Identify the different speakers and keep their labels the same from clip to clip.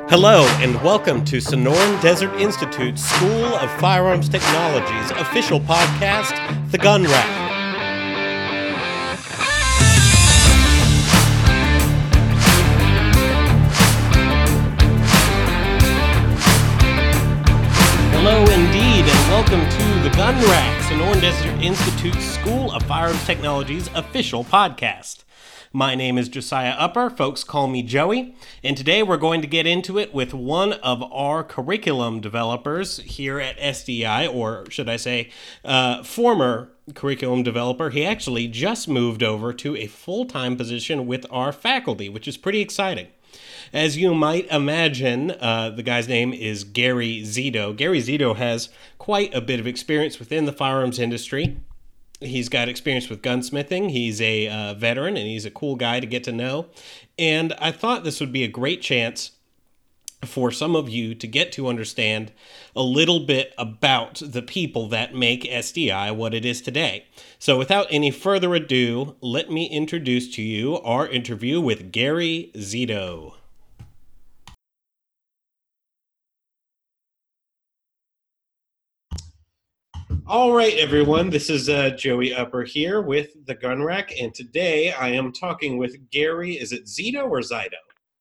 Speaker 1: Hello and welcome to Sonoran Desert Institute's School of Firearms Technology's official podcast, The Gun Rack. Hello indeed and welcome to The Gun Rack, Sonoran Desert Institute's School of Firearms Technology's official podcast. My name is Josiah Upper, folks call me Joey, and today we're going to get into it with one of our curriculum developers here at SDI, or should I say, former curriculum developer. He actually just moved over to a full-time position with our faculty, which is pretty exciting. As you might imagine, the guy's name is Gary Zito. Gary Zito has quite a bit of experience within the firearms industry. He's got experience with gunsmithing. He's a veteran, and he's a cool guy to get to know. And I thought this would be a great chance for some of you to get to understand a little bit about the people that make SDI what it is today. So without any further ado, let me introduce to you our interview with Gary Zito. All right, everyone, this is Joey Upper here with The Gun Rack, and today I am talking with Gary, is it Zito or Zydo?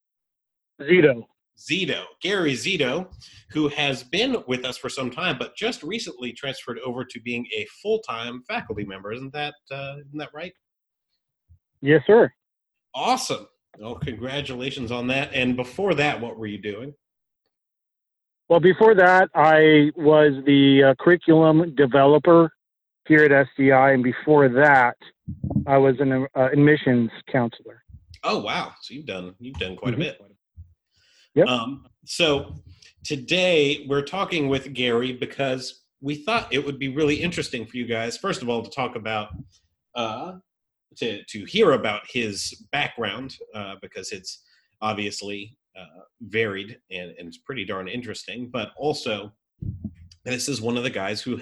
Speaker 1: Zito. Gary Zito, who has been with us for some time, but just recently transferred over to being a full-time faculty member. Isn't that right?
Speaker 2: Yes, sir.
Speaker 1: Awesome. Well, congratulations on that. And before that, what were you doing?
Speaker 2: Well, before that, I was the curriculum developer here at SDI, and before that, I was an admissions counselor.
Speaker 1: Oh, wow! So you've done quite a bit.
Speaker 2: Yep.
Speaker 1: So today we're talking with Gary because we thought it would be really interesting for you guys. First of all, to talk about to hear about his background because it's obviously varied and it's pretty darn interesting, but also this is one of the guys who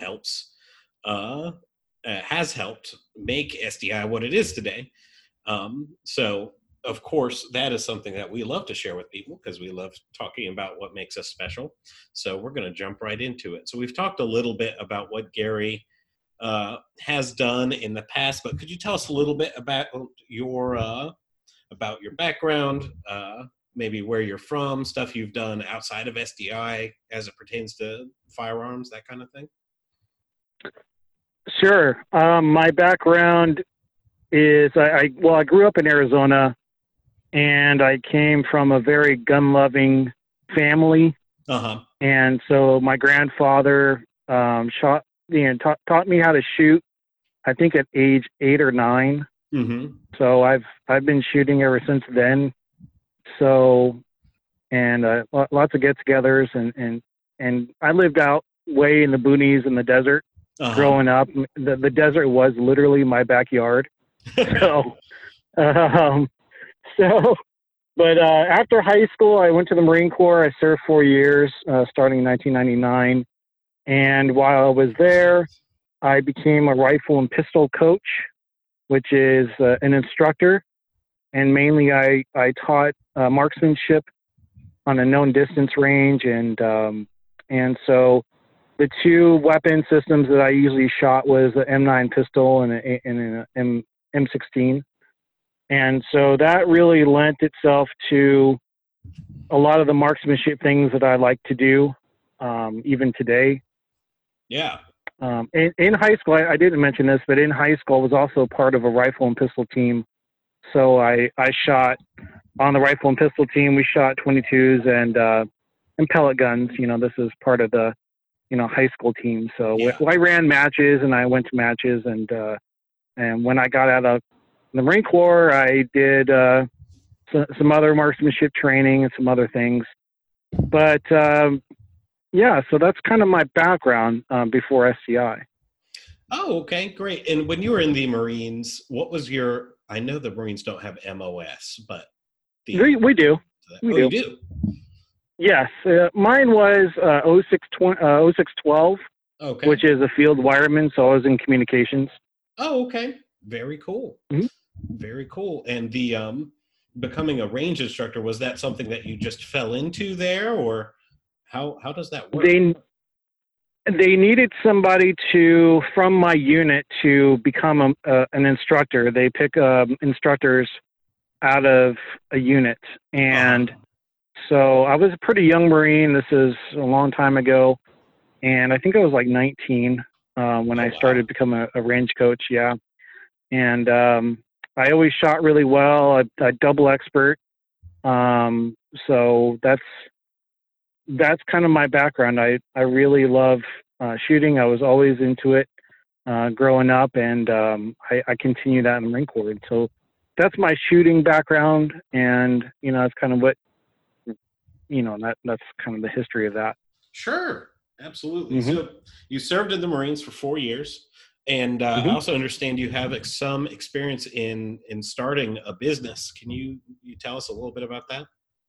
Speaker 1: has helped make SDI what it is today. So of course that is something that we love to share with people because we love talking about what makes us special. So we're going to jump right into it. So we've talked a little bit about what Gary has done in the past, but could you tell us a little bit about your background, maybe where you're from, stuff you've done outside of SDI as it pertains to firearms, that kind of thing?
Speaker 2: Sure. My background is I grew up in Arizona, and I came from a very gun-loving family.
Speaker 1: Uh-huh.
Speaker 2: And so my grandfather taught me how to shoot, I think at age 8 or 9.
Speaker 1: Mm-hmm.
Speaker 2: So I've been shooting ever since then. So, and lots of get-togethers, and I lived out way in the boonies in the desert.
Speaker 1: Uh-huh.
Speaker 2: Growing up. The desert was literally my backyard. So, but after high school, I went to the Marine Corps. I served 4 years, starting in 1999. And while I was there, I became a rifle and pistol coach, which is an instructor. And mainly I taught marksmanship on a known distance range. And so the two weapon systems that I usually shot was the M9 pistol and an M16. And so that really lent itself to a lot of the marksmanship things that I like to do, even today.
Speaker 1: Yeah.
Speaker 2: In high school, I didn't mention this, but in high school I was also part of a rifle and pistol team. So I shot on the rifle and pistol team. We shot 22s and pellet guns. You know, this is part of the, high school team. So
Speaker 1: yeah.
Speaker 2: I ran matches and I went to matches. And when I got out of the Marine Corps, I did some other marksmanship training and some other things. But yeah, so that's kind of my background before SDI.
Speaker 1: Oh, okay, great. And when you were in the Marines, what was I know the Marines don't have MOS, but
Speaker 2: we do.
Speaker 1: You do?
Speaker 2: Yes. Mine was 0612,
Speaker 1: okay.
Speaker 2: Which is a field wireman, so I was in communications.
Speaker 1: Oh, okay. Very cool.
Speaker 2: Mm-hmm.
Speaker 1: Very cool. And the becoming a range instructor, was that something that you just fell into there, or how does that work?
Speaker 2: They needed somebody from my unit to become an instructor. They pick instructors out of a unit. And so I was a pretty young Marine. This is a long time ago. And I think I was like 19 when I started becoming a range coach. Yeah. And I always shot really well. I double expert. So that's kind of my background. I really love shooting. I was always into it growing up, and I continue that in the Marine Corps. So that's my shooting background, and that's kind of what that's kind of the history of that.
Speaker 1: Sure, absolutely. Mm-hmm. So you served in the Marines for 4 years, and I also understand you have some experience in starting a business. Can you tell us a little bit about that?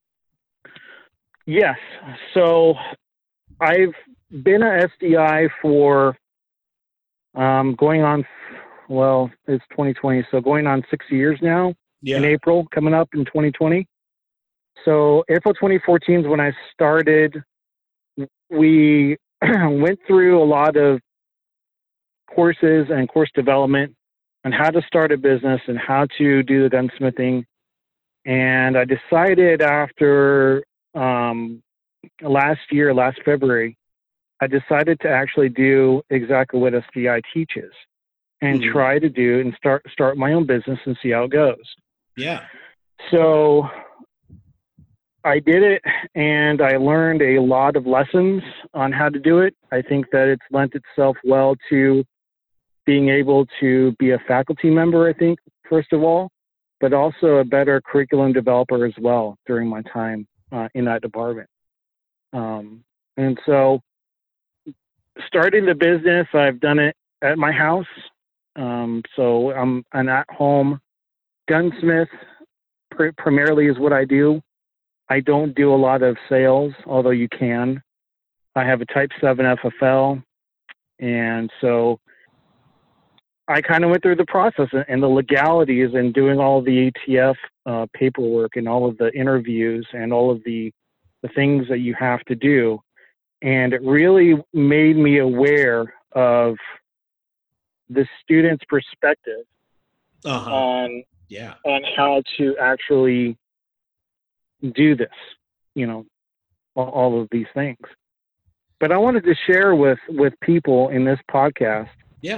Speaker 2: Yes. So I've been a SDI for going on, well, it's 2020, so going on 6 years now. In April, coming up in 2020. So April 2014 is when I started. We went through a lot of courses and course development on how to start a business and how to do the gunsmithing. And I decided after last February, I decided to actually do exactly what SDI teaches and try to do and start my own business and see how it goes.
Speaker 1: Yeah.
Speaker 2: So I did it, and I learned a lot of lessons on how to do it. I think that it's lent itself well to being able to be a faculty member, I think, first of all, but also a better curriculum developer as well during my time in that department. And so starting the business, I've done it at my house. So I'm an at-home gunsmith primarily is what I do. I don't do a lot of sales, although you can. I have a Type 7 FFL, and so I kind of went through the process and the legalities and doing all the ATF paperwork and all of the interviews and all of the things that you have to do. And it really made me aware of the student's perspective on how to actually do this, all of these things. But I wanted to share with people in this podcast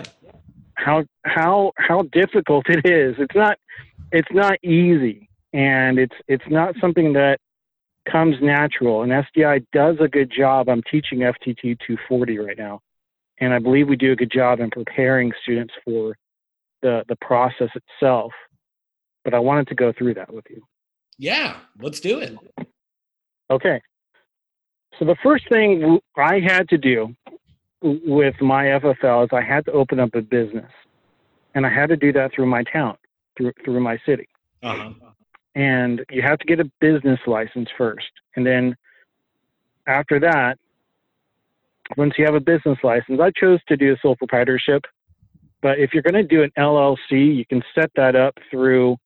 Speaker 2: how difficult it is. It's not easy, and it's not something that comes natural. And SDI does a good job. I'm teaching FTT 240 right now, and I believe we do a good job in preparing students for the process itself. But I wanted to go through that with you.
Speaker 1: Yeah, let's do it.
Speaker 2: Okay. So the first thing I had to do with my FFL is I had to open up a business, and I had to do that through my town, through my city. And you have to get a business license first. And then after that, once you have a business license, I chose to do a sole proprietorship. But if you're going to do an LLC, you can set that up through,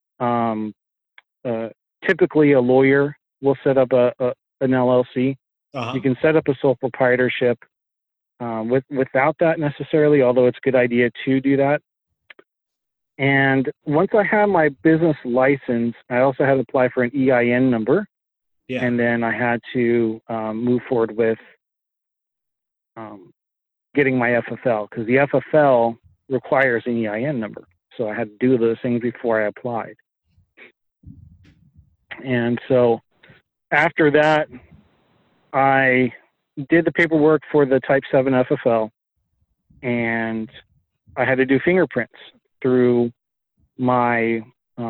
Speaker 2: typically a lawyer will set up an LLC. You can set up a sole proprietorship without that necessarily, although it's a good idea to do that. And once I had my business license, I also had to apply for an EIN number. And then I had to move forward with getting my FFL, because the FFL requires an EIN number. So I had to do those things before I applied. And so after that, I did the paperwork for the Type 7 FFL, and I had to do fingerprints through my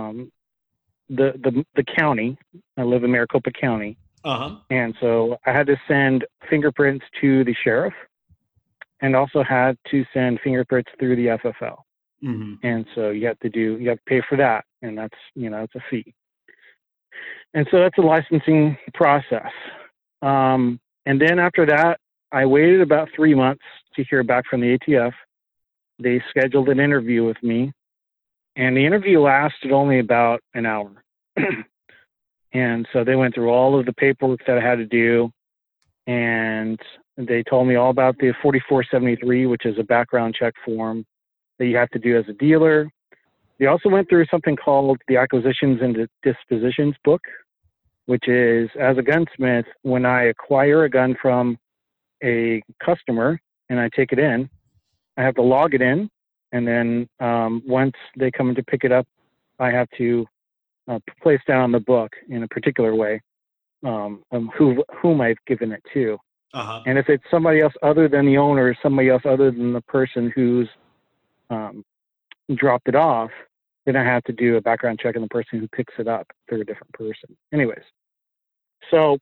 Speaker 2: the county. I live in Maricopa County, and so I had to send fingerprints to the sheriff, and also had to send fingerprints through the FFL. And so you have to pay for that, and that's it's a fee. And so that's a licensing process. And then after that, I waited about 3 months to hear back from the ATF. They scheduled an interview with me, and the interview lasted only about an hour. And so they went through all of the paperwork that I had to do, and they told me all about the 4473, which is a background check form that you have to do as a dealer. They also went through something called the Acquisitions and Dispositions book, which is, as a gunsmith, when I acquire a gun from a customer and I take it in, I have to log it in, and then once they come in to pick it up, I have to place down the book in a particular way, whom I've given it to.
Speaker 1: Uh-huh.
Speaker 2: And if it's somebody else other than the owner, somebody else other than the person who's dropped it off, then I have to do a background check on the person who picks it up. They're a different person. Anyways, so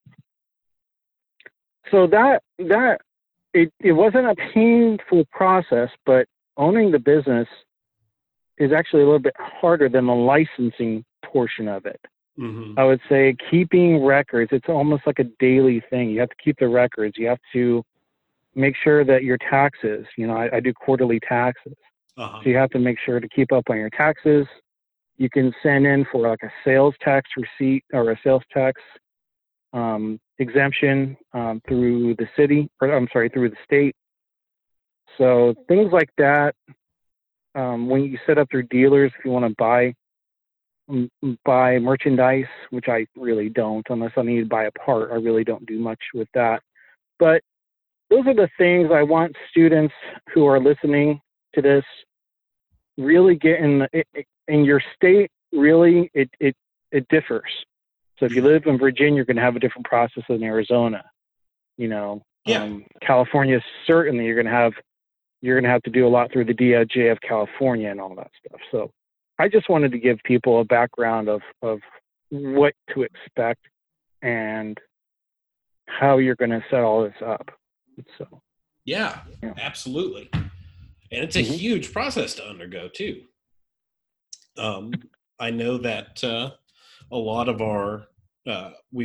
Speaker 2: that it wasn't a painful process, but owning the business is actually a little bit harder than the licensing portion of it.
Speaker 1: Mm-hmm.
Speaker 2: I would say keeping records, it's almost like a daily thing. You have to keep the records. You have to make sure that your taxes, I do quarterly taxes.
Speaker 1: Uh-huh.
Speaker 2: So you have to make sure to keep up on your taxes. You can send in for like a sales tax receipt or a sales tax exemption through the city, through the state. So things like that. When you set up your dealers, if you want to buy merchandise, which I really don't, unless I need to buy a part, I really don't do much with that. But those are the things I want students who are listening to this really get in your state. Really, it differs. So if you live in Virginia, you're going to have a different process than Arizona. California, certainly you're going to have to do a lot through the DOJ of California and all that stuff. So I just wanted to give people a background of what to expect and how you're going to set all this up. So
Speaker 1: yeah. Absolutely. And it's a huge process to undergo too. I know that a lot of our we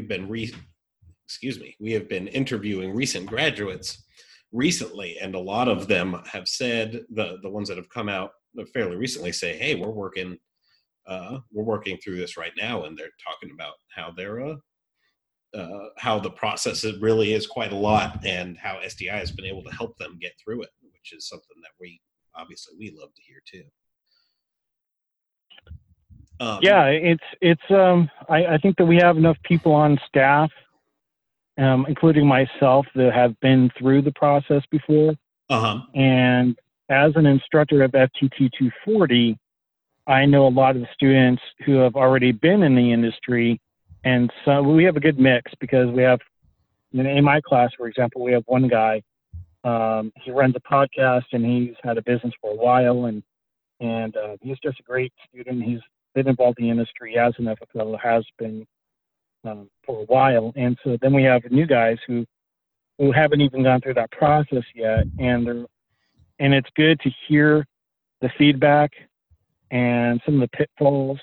Speaker 1: have been interviewing recent graduates recently, and a lot of them have said, the ones that have come out fairly recently say, hey, we're working through this right now, and they're talking about how they're how the process really is quite a lot, and how SDI has been able to help them get through it, which is something that we love to hear too.
Speaker 2: I think that we have enough people on staff, including myself, that have been through the process before.
Speaker 1: Uh-huh.
Speaker 2: And as an instructor of FTT 240, I know a lot of the students who have already been in the industry. And so we have a good mix, because we have, in my class, for example, we have one guy, he runs a podcast, and he's had a business for a while, and he's just a great student. He's been involved in the industry as an FFL, has been for a while. And so then we have new guys who haven't even gone through that process yet, and it's good to hear the feedback and some of the pitfalls.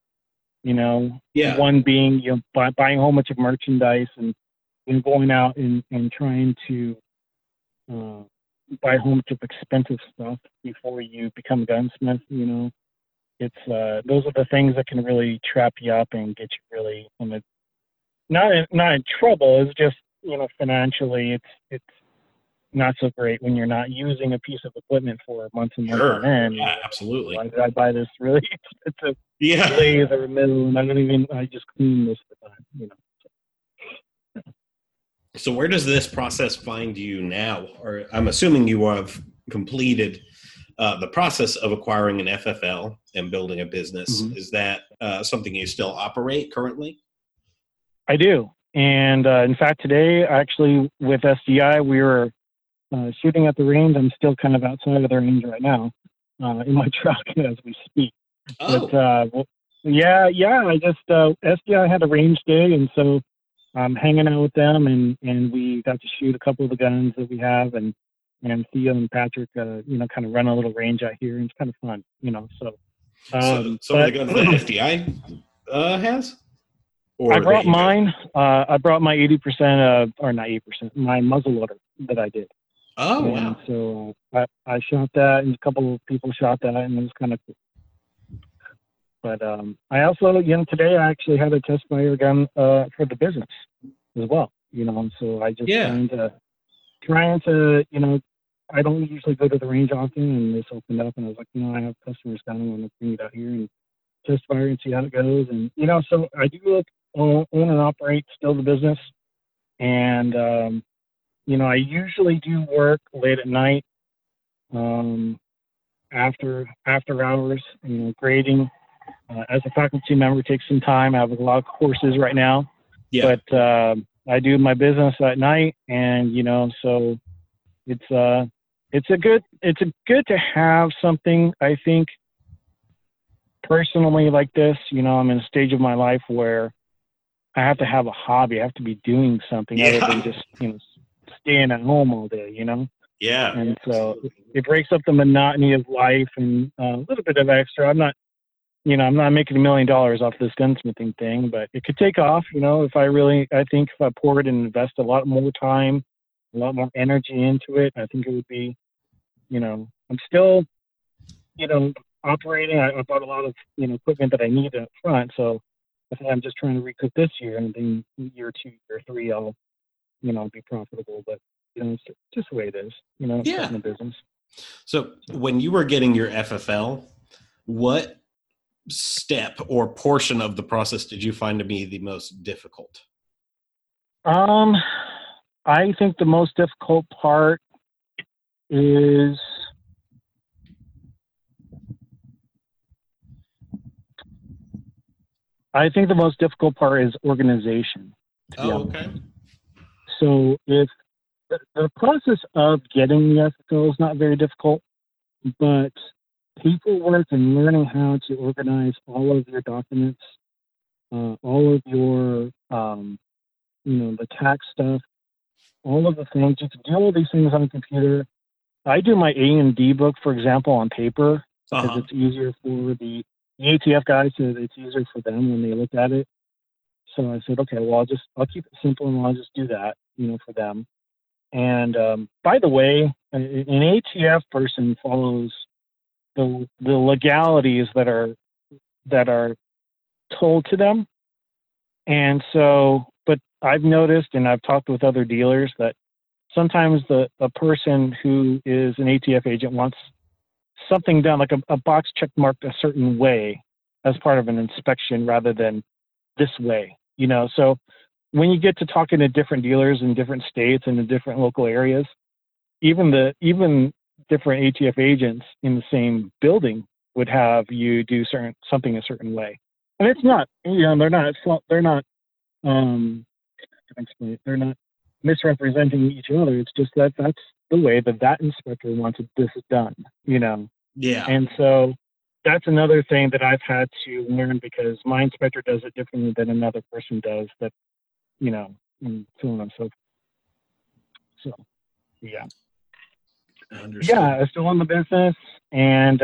Speaker 2: One being buying a whole bunch of merchandise and going out and trying to buy a whole bunch of expensive stuff before you become a gunsmith. It's those are the things that can really trap you up and get you really not in trouble. It's just financially it's not so great when you're not using a piece of equipment for months and months on end.
Speaker 1: Yeah, absolutely.
Speaker 2: Why did I buy this really expensive
Speaker 1: Yeah.
Speaker 2: laser mill, and I just clean this at the time,
Speaker 1: So where does this process find you now? Or I'm assuming you have completed the process of acquiring an FFL and building a business. Mm-hmm. Is that something you still operate currently?
Speaker 2: I do. And in fact, today, actually, with SDI, we were shooting at the range. I'm still kind of outside of the range right now in my truck as we speak.
Speaker 1: Oh.
Speaker 2: But, yeah. I just, SDI had a range day, and so I'm hanging out with them, and we got to shoot a couple of the guns that we have, and Theo and Patrick, kind of run a little range out here, and it's kind of fun, so.
Speaker 1: Some of the guns that SDI has? Or
Speaker 2: I brought mine. I brought my 80%, or not 80%, my muzzleloader that I did.
Speaker 1: Oh,
Speaker 2: and so I shot that, and a couple of people shot that, and it was kind of cool. But I also, today I actually had a test fire gun for the business as well. And so I just trying to, I don't usually go to the range often, and this opened up, and I was like, I have customers coming, I'm going to bring it out here and test fire and see how it goes. And, so I do own and operate still the business. And, I usually do work late at night, after hours, grading. As a faculty member, it takes some time. I have a lot of courses right now. Yeah. But I do my business at night, and, so it's good to have something, I think, personally like this. I'm in a stage of my life where I have to have a hobby. I have to be doing something other than just, staying at home all day,
Speaker 1: Yeah.
Speaker 2: And so it breaks up the monotony of life and a little bit of extra. I'm not making $1 million off this gunsmithing thing, but it could take off, I think if I poured and invest a lot more time, a lot more energy into it, I think it would be, I'm still, operating. I bought a lot of, equipment that I need up front. So I think I'm just trying to recoup this year, and then year 2, year 3, I'll, be profitable. But, it's just the way it is, in the business.
Speaker 1: So when you were getting your FFL, what step or portion of the process did you find to be the most difficult?
Speaker 2: I think the most difficult part is organization.
Speaker 1: Okay.
Speaker 2: So if the process of getting the FFL is not very difficult, but paperwork and learning how to organize all of your documents, all of your, the tax stuff, all of the things. You can do all these things on a computer. I do my A&D book, for example, on paper because it's easier for the ATF guys. It's easier for them when they look at it. So I said, okay, well, I'll keep it simple and I'll just do that, for them. And by the way, an ATF person follows the legalities that are told to them. And so, but I've noticed, and I've talked with other dealers, that sometimes a person who is an ATF agent wants something done, like a box check marked a certain way as part of an inspection rather than this way, So when you get to talking to different dealers in different states and in different local areas, even different ATF agents in the same building would have you do something a certain way. And it's not, they're not misrepresenting each other. It's just that's the way that inspector wants this done,
Speaker 1: Yeah.
Speaker 2: And so that's another thing that I've had to learn, because my inspector does it differently than another person does, that, and so on and so forth. So, yeah.
Speaker 1: Understood.
Speaker 2: Yeah, I still own the business, and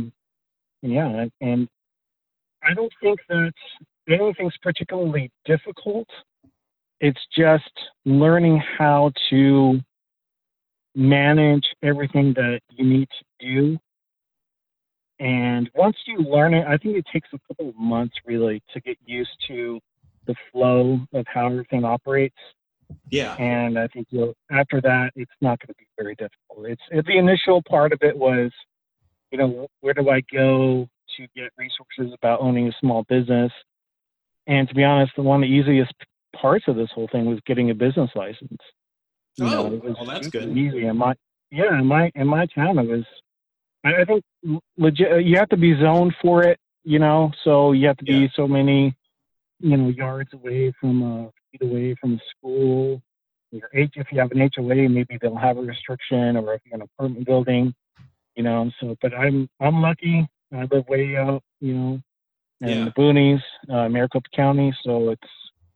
Speaker 2: and I don't think that anything's particularly difficult. It's just learning how to manage everything that you need to do. And once you learn it, I think it takes a couple of months really to get used to the flow of how everything operates.
Speaker 1: Yeah.
Speaker 2: And I think after that, it's not going to be very difficult. The initial part of it was, where do I go to get resources about owning a small business? And to be honest, one of the easiest parts of this whole thing was getting a business license.
Speaker 1: That's good.
Speaker 2: Easy. In my town, it was. I think legit. You have to be zoned for it, So you have to be so many, yards away from feet away from a school. If you have an HOA, maybe they'll have a restriction, or if you're in an apartment building, So, but I'm lucky. I live way out, in the boonies, Maricopa County, so it's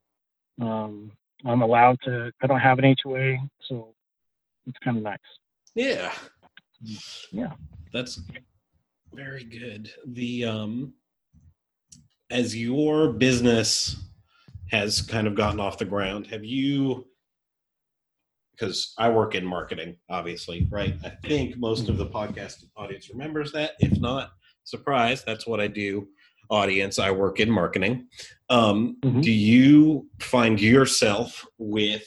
Speaker 2: I'm allowed to. I don't have an HOA, so it's kind of nice.
Speaker 1: Yeah.
Speaker 2: Yeah.
Speaker 1: That's very good. As your business has kind of gotten off the ground, have you, because I work in marketing, obviously, right? I think most of the podcast audience remembers that. If not, surprise, that's what I do. audience. I work in marketing.
Speaker 2: Mm-hmm.
Speaker 1: Do you find yourself with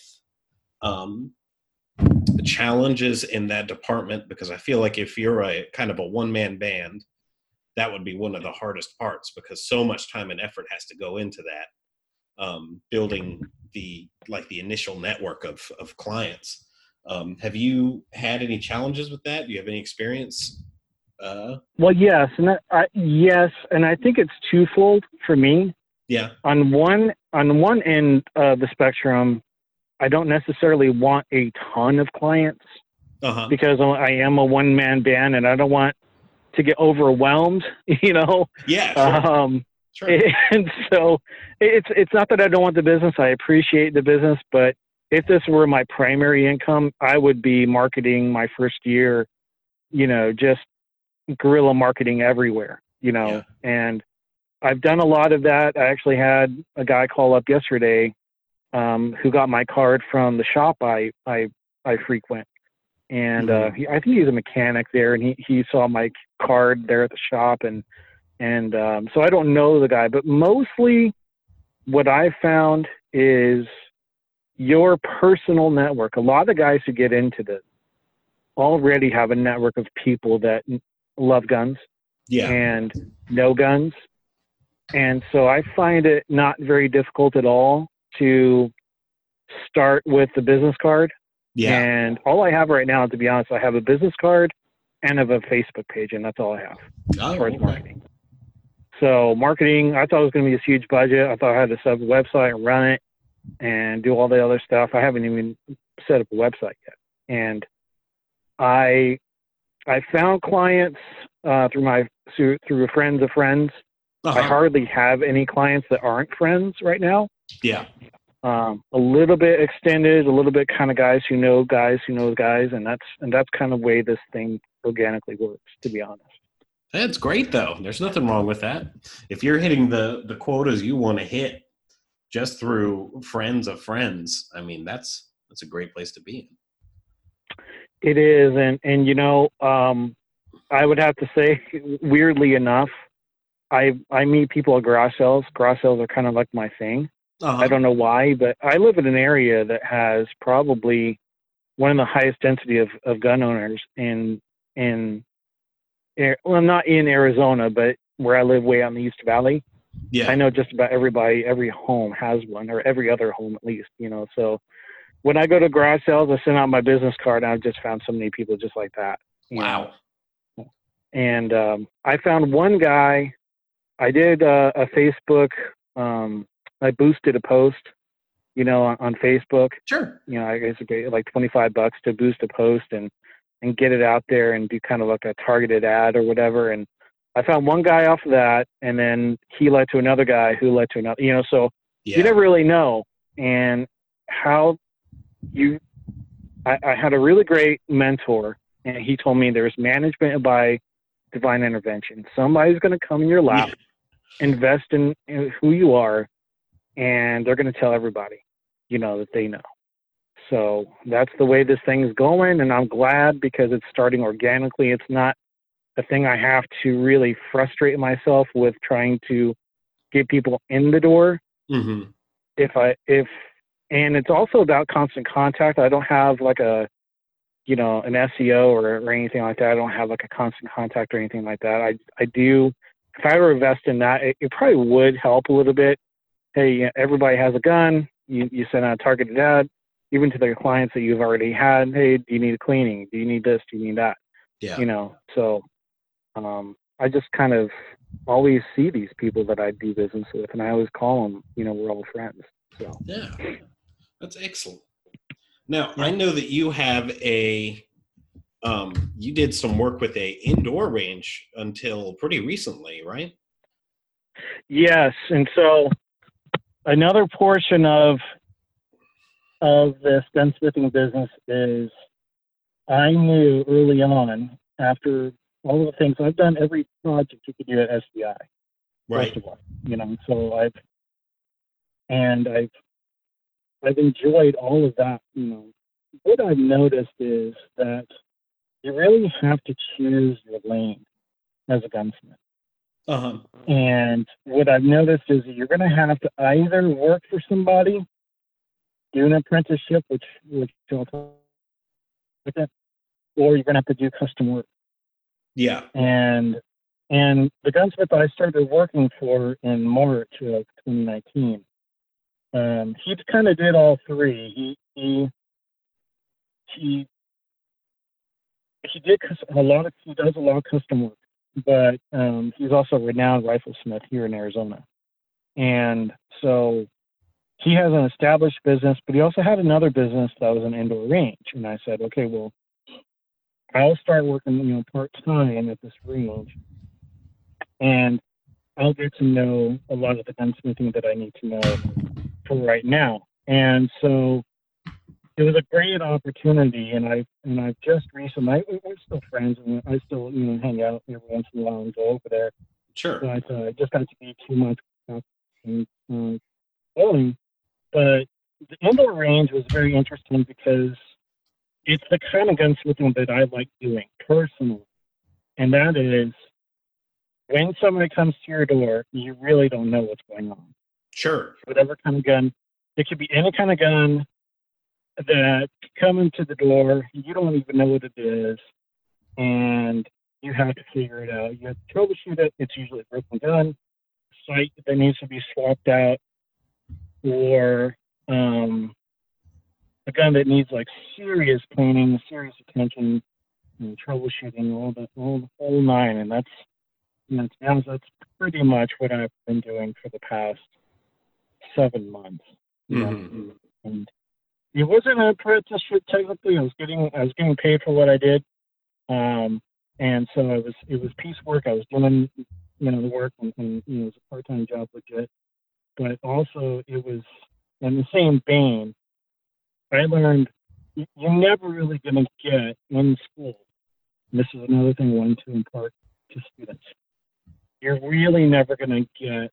Speaker 1: challenges in that department? Because I feel like if you're a kind of a one-man band, that would be one of the hardest parts, because so much time and effort has to go into that, building the initial network of clients. Have you had any challenges with that? Do you have any experience?
Speaker 2: Well, yes, and I think it's twofold for me.
Speaker 1: Yeah.
Speaker 2: On one end of the spectrum, I don't necessarily want a ton of clients because I am a one-man band, and I don't want to get overwhelmed,
Speaker 1: Yeah, sure. Sure.
Speaker 2: And so it's not that I don't want the business. I appreciate the business, but if this were my primary income, I would be marketing my first year, just guerrilla marketing everywhere, and I've done a lot of that. I actually had a guy call up yesterday who got my card from the shop I frequent. And I think he's a mechanic there, and he saw my card there at the shop. And so I don't know the guy, but mostly what I found is your personal network. A lot of the guys who get into this already have a network of people that love guns and know guns. And so I find it not very difficult at all to start with the business card. Yeah. And all I have right now, to be honest, I have a business card and I have a Facebook page, and that's all I have as far as marketing. So marketing, I thought it was going to be this huge budget. I thought I had to set up a website and run it and do all the other stuff. I haven't even set up a website yet. And I found clients through friends of friends. I hardly have any clients that aren't friends right now.
Speaker 1: Yeah.
Speaker 2: A little bit extended, a little bit kind of guys who know guys, and that's kind of the way this thing organically works, to be honest.
Speaker 1: That's great, though. There's nothing wrong with that. If you're hitting the quotas you want to hit just through friends of friends, I mean, that's a great place to be in.
Speaker 2: It is, and I would have to say, weirdly enough, I meet people at garage sales. Garage sales are kind of like my thing. I don't know why, but I live in an area that has probably one of the highest density of gun owners not in Arizona, but where I live way out in the East Valley. Yeah. I know just about every home has one, or every other home at least, so when I go to garage sales, I send out my business card, and I've just found so many people just like that.
Speaker 1: Wow.
Speaker 2: And I found one guy. I did a Facebook, I boosted a post, on Facebook.
Speaker 1: Sure.
Speaker 2: I guess I paid like $25 to boost a post and get it out there and do kind of like a targeted ad or whatever. And I found one guy off of that, and then he led to another guy who led to another, so you never really know. And I had a really great mentor, and he told me there's management by divine intervention. Somebody's going to come in your lap, invest in who you are, and they're going to tell everybody, that they know. So that's the way this thing is going, and I'm glad because it's starting organically. It's not a thing I have to really frustrate myself with trying to get people in the door. Mm-hmm. And it's also about constant contact. I don't have like an SEO or anything like that. I don't have like a constant contact or anything like that. I do. If I were to invest in that, it probably would help a little bit. Hey, everybody has a gun. You send out a targeted ad, even to their clients that you've already had. Hey, do you need a cleaning? Do you need this? Do you need that? Yeah. So I just kind of always see these people that I do business with, and I always call them, we're all friends. So
Speaker 1: yeah, that's excellent. Now, I know that you have you did some work with a indoor range until pretty recently, right?
Speaker 2: Yes. And so another portion of this gunsmithing business is I knew early on, after all of the things I've done, every project you could do at SDI.
Speaker 1: Right.
Speaker 2: First of all, so I've enjoyed all of that. What I've noticed is that you really have to choose your lane as a gunsmith.
Speaker 1: Uh-huh.
Speaker 2: And what I've noticed is that you're going to have to either work for somebody, do an apprenticeship, which I'll talk about, or you're going to have to do custom work.
Speaker 1: Yeah.
Speaker 2: And the gunsmith I started working for in March of 2019, he kind of did all three. He did he does a lot of custom work, but he's also a renowned riflesmith here in Arizona. And so he has an established business, but he also had another business that was an indoor range. And I said, okay, well, I'll start working, part-time at this range, and I'll get to know a lot of the gunsmithing that I need to know for right now. And so it was a great opportunity, and I've just recently, we're still friends, and I still hang out every once in a while and go over there.
Speaker 1: Sure.
Speaker 2: But I just got to be 2 months bowling. But the indoor range was very interesting because it's the kind of gunsmithing that I like doing personally, and that is when somebody comes to your door, you really don't know what's going on.
Speaker 1: Sure.
Speaker 2: Whatever kind of gun, it could be any kind of gun that come into the door, you don't even know what it is, and you have to figure it out. You have to troubleshoot it. It's usually a broken gun, sight that needs to be swapped out, or a gun that needs like serious cleaning, serious attention, and troubleshooting, all the whole nine. And that's, to be honest, that's pretty much what I've been doing for the past 7 months. And it wasn't an apprenticeship technically. I was getting paid for what I did, and so it was piecework. I was doing the work, and it was a part-time job, legit. But also it was in the same vein. I learned you're never really going to get in school. And this is another thing I wanted to impart to students. You're really never going to get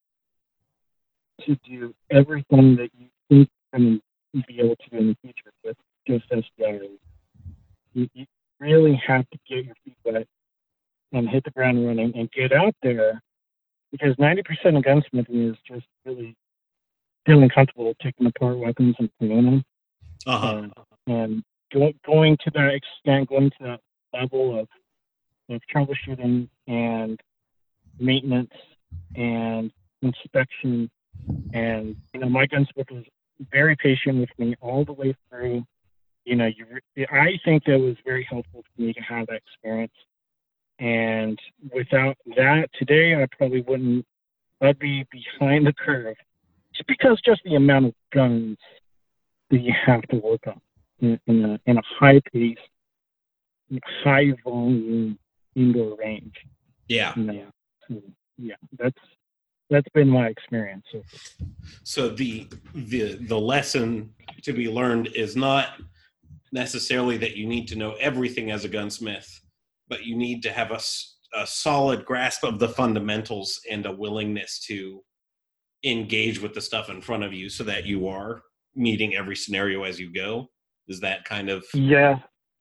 Speaker 2: to do everything that you think you're going to be able to do in the future with just SDI. You really have to get your feet wet and hit the ground running and get out there, because 90% of gunsmithing is just really feeling comfortable taking apart weapons and cleaning them.
Speaker 1: Uh-huh.
Speaker 2: And going to that extent, going to that level of troubleshooting and maintenance and inspection. And my gunsmith was very patient with me all the way through. I think that was very helpful for me to have that experience. And without that, today I probably wouldn't. I'd be behind the curve, just the amount of guns that you have to work on in a high-paced, high-volume indoor range.
Speaker 1: Yeah.
Speaker 2: Yeah, that's been my experience.
Speaker 1: So the lesson to be learned is not necessarily that you need to know everything as a gunsmith, but you need to have a solid grasp of the fundamentals and a willingness to engage with the stuff in front of you so that you are meeting every scenario as you go. Is that kind of...
Speaker 2: Yeah.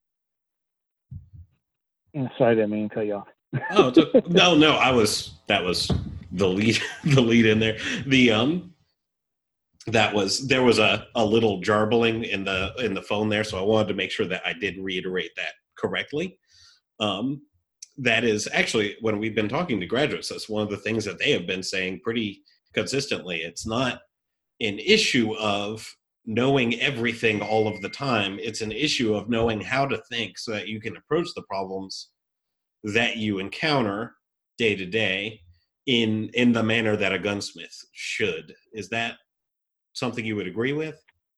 Speaker 2: Sorry, I didn't mean to cut you off.
Speaker 1: Oh, no, that was the lead in there. There was a little jarbling in the phone there, so I wanted to make sure that I did reiterate that correctly. That is actually, when we've been talking to graduates, that's one of the things that they have been saying pretty consistently. It's not an issue of knowing everything all of the time. It's an issue of knowing how to think so that you can approach the problems that you encounter day to day in the manner that a gunsmith should. Is that something you would agree with?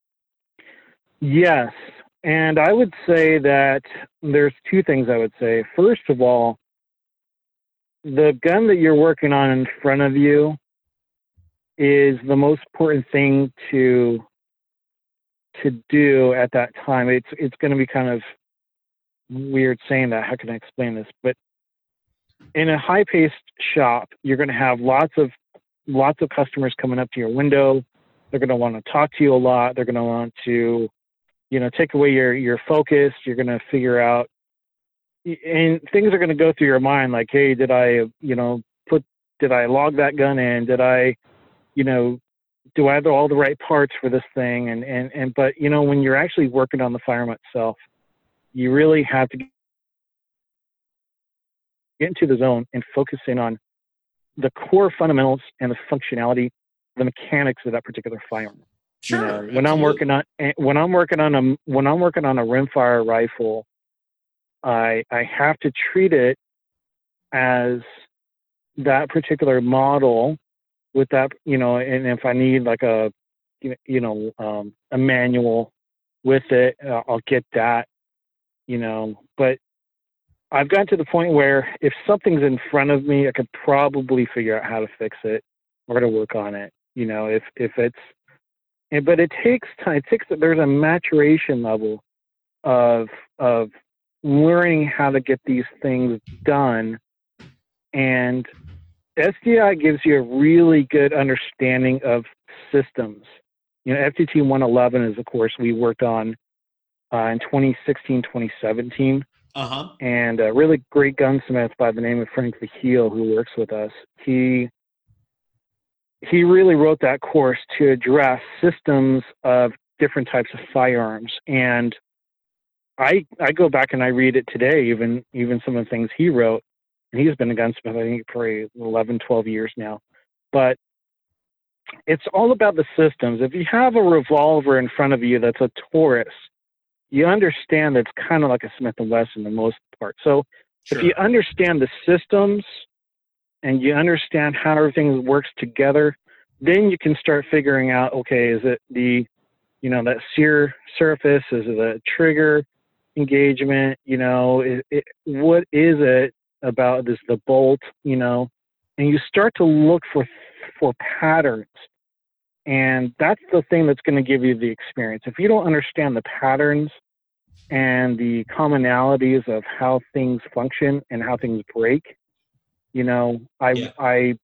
Speaker 2: Yes. And I would say that there's two things I would say. First of all, the gun that you're working on in front of you is the most important thing to do at that time. It's going to be kind of weird saying that. How can I explain this? But in a high-paced shop, you're going to have lots of customers coming up to your window. They're going to want to talk to you a lot. They're going to want to take away your focus. You're going to figure out, and things are going to go through your mind like, hey, did I, I log that gun in? Did I, do I have all the right parts for this thing? But when you're actually working on the firearm itself, you really have to get into the zone and focus in on the core fundamentals and the functionality, the mechanics of that particular firearm.
Speaker 1: Sure.
Speaker 2: When I'm working on a rimfire rifle, I have to treat it as that particular model with that, and if I need like a manual with it, I'll get that, but I've gotten to the point where if something's in front of me, I could probably figure out how to fix it or to work on it, if it's, but it takes time. There's a maturation level of learning how to get these things done. And SDI gives you a really good understanding of systems. FTT 111 is a course we worked on in 2016, 2017. And a really great gunsmith by the name of Frank Vaheel, who works with us, he really wrote that course to address systems of different types of firearms. And I go back and I read it today, even some of the things he wrote. And he's been a gunsmith, I think, for 11, 12 years now. But it's all about the systems. If you have a revolver in front of you that's a Taurus, you understand that's kind of like a Smith & Wesson in the most part. So
Speaker 1: Sure.
Speaker 2: If you understand the systems and you understand how everything works together, then you can start figuring out, okay, is it that sear surface? Is it a trigger engagement? What is it about this, the bolt, and you start to look for patterns. And that's the thing that's going to give you the experience. If you don't understand the patterns and the commonalities of how things function and how things break, I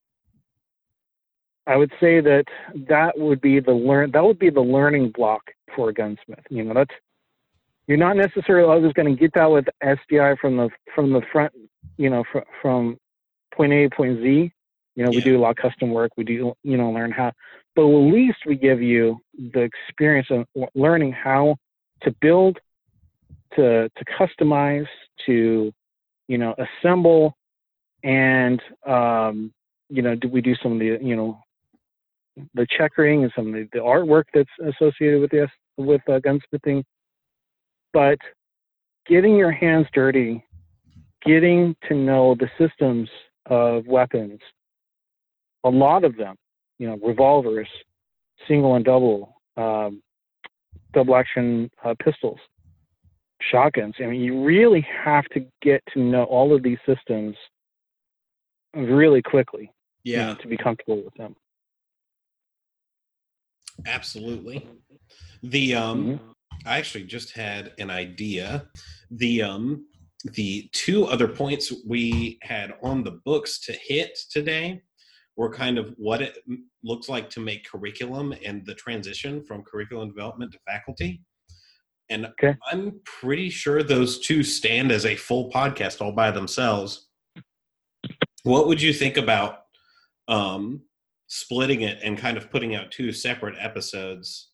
Speaker 2: would say that would be the learning block for a gunsmith. You're not necessarily always going to get that with SDI from the front, from point A to point Z. We do a lot of custom work. We do, learn how, but at least we give you the experience of learning how to build, to customize, to, assemble, and, we do some of the checkering and some of the artwork that's associated with gunsmithing. But getting your hands dirty, getting to know the systems of weapons, a lot of them, revolvers, single and double action pistols, shotguns. I mean, you really have to get to know all of these systems really quickly to be comfortable with them.
Speaker 1: Absolutely. I actually just had an idea. The two other points we had on the books to hit today were kind of what it looks like to make curriculum and the transition from curriculum development to faculty. And I'm pretty sure those two stand as a full podcast all by themselves. What would you think about splitting it and kind of putting out two separate episodes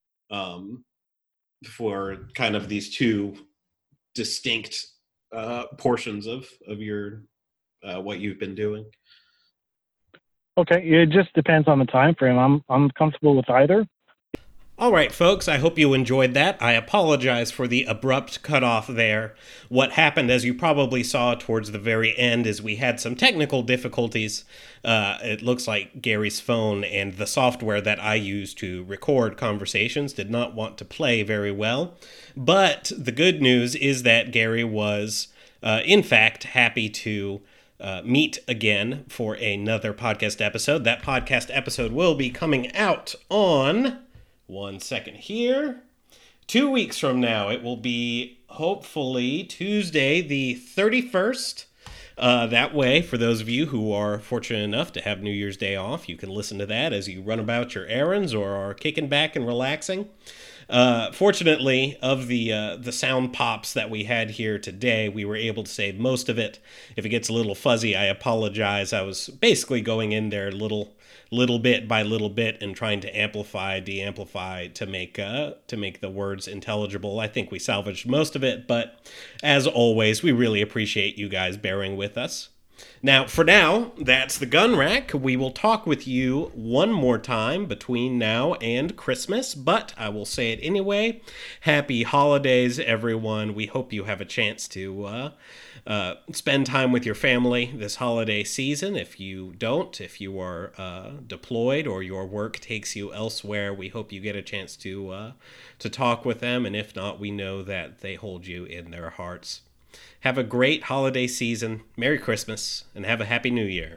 Speaker 1: for kind of these two distinct portions of your what you've been doing?
Speaker 2: Okay, it just depends on the time frame. I'm comfortable with either.
Speaker 1: All right, folks, I hope you enjoyed that. I apologize for the abrupt cutoff there. What happened, as you probably saw towards the very end, is we had some technical difficulties. It looks like Gary's phone and the software that I use to record conversations did not want to play very well. But the good news is that Gary was, in fact, happy to meet again for another podcast episode. That podcast episode will be coming out on... 1 second here. 2 weeks from now, it will be hopefully Tuesday, the 31st. That way, for those of you who are fortunate enough to have New Year's Day off, you can listen to that as you run about your errands or are kicking back and relaxing. Fortunately, of the sound pops that we had here today, we were able to save most of it. If it gets a little fuzzy, I apologize. I was basically going in there little bit by little bit and trying to amplify, de-amplify to make the words intelligible. I think we salvaged most of it, but as always, we really appreciate you guys bearing with us. Now, for now, that's the Gun Rack. We will talk with you one more time between now and Christmas, but I will say it anyway. Happy holidays, everyone. We hope you have a chance to spend time with your family this holiday season. If you don't, if you are deployed or your work takes you elsewhere, we hope you get a chance to talk with them, and if not, we know that they hold you in their hearts. Have a great holiday season, Merry Christmas, and have a Happy New Year.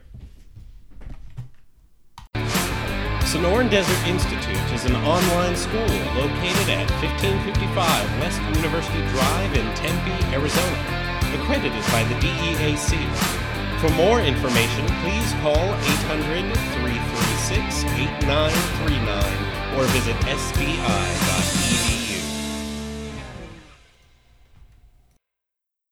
Speaker 1: Sonoran Desert Institute is an online school located at 1555 West University Drive in Tempe, Arizona, accredited by the DEAC. For more information, please call 800-336-8939 or visit sdi.edu.